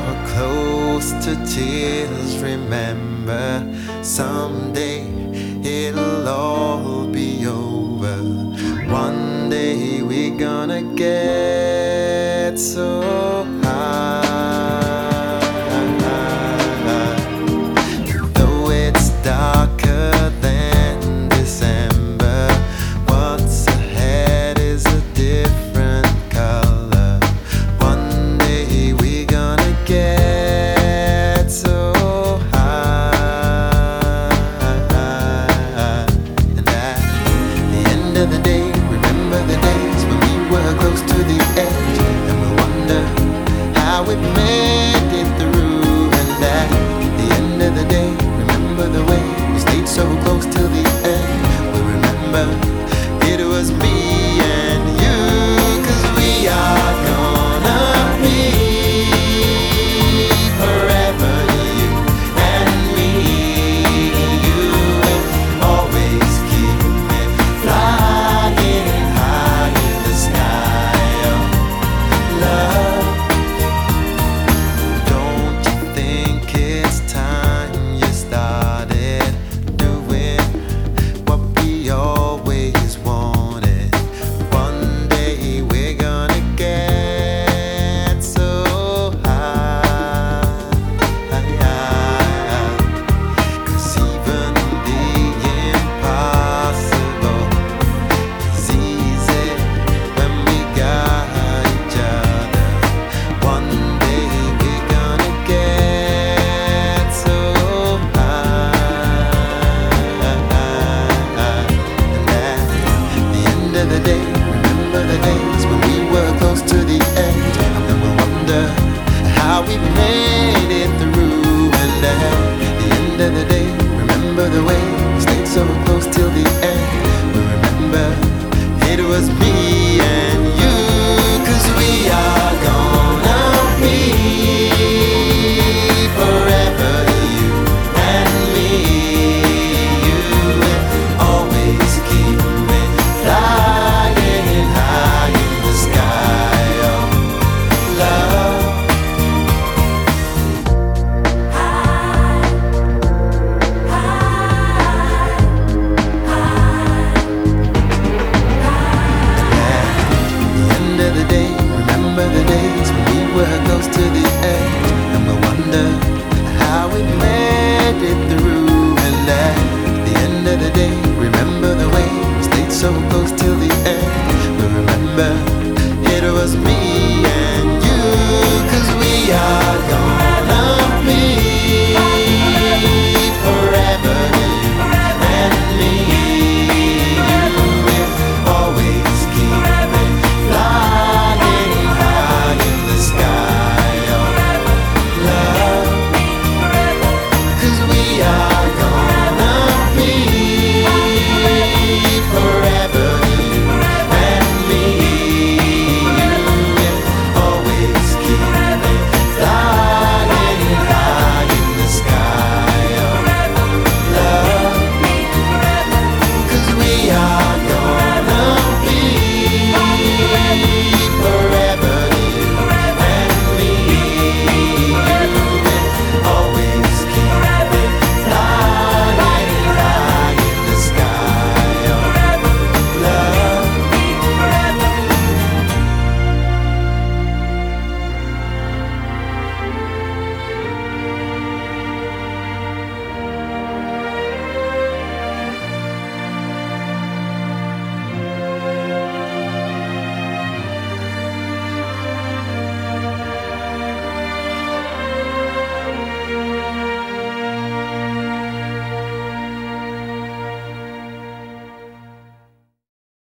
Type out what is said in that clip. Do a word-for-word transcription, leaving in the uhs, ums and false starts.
close to tears. Remember, someday it'll all be over. One day we're gonna get so high. Though it's darker than December, what's ahead is a different color. One day we're gonna get so high. And at the end of the day, remember the days when we were close to the edge, and we'll wonder how we made it through. And at the end of the day, remember the way we stayed so close till the end. We'll remember it was me and you, 'cause we are gonna be forever, you and me. You will always keep me flying high in the sky of love. Don't you think it's time you started doing what we always wanted? One day we're gonna get so high. 'Cause even the impossible is easy when we got each other. One day we're gonna get so high. And at the end of the day, remember the days when we were close to the edge, and then we'll wonder how we made it through. And at the end of the day, remember the way we stayed so close.